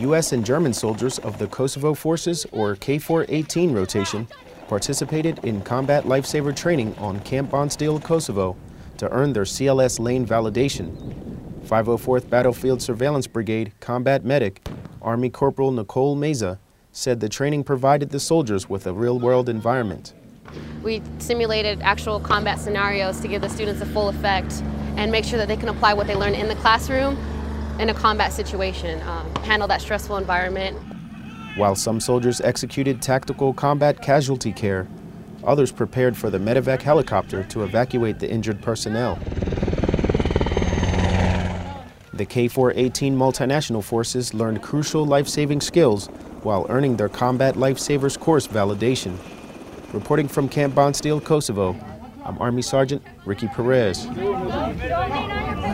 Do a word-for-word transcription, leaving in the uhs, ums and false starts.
U S and German soldiers of the Kosovo Forces, or K four eighteen rotation, participated in combat lifesaver training on Camp Bondsteel, Kosovo, to earn their C L S lane validation. five oh fourth Battlefield Surveillance Brigade combat medic, Army Corporal Nicole Meza, said the training provided the soldiers with a real-world environment. We simulated actual combat scenarios to give the students a full effect and make sure that they can apply what they learned in the classroom in a combat situation, um, handle that stressful environment. While some soldiers executed tactical combat casualty care, others prepared for the medevac helicopter to evacuate the injured personnel. The K four eighteen multinational forces learned crucial life-saving skills while earning their Combat Lifesavers course validation. Reporting from Camp Bondsteel, Kosovo, I'm Army Sergeant Ricky Perez.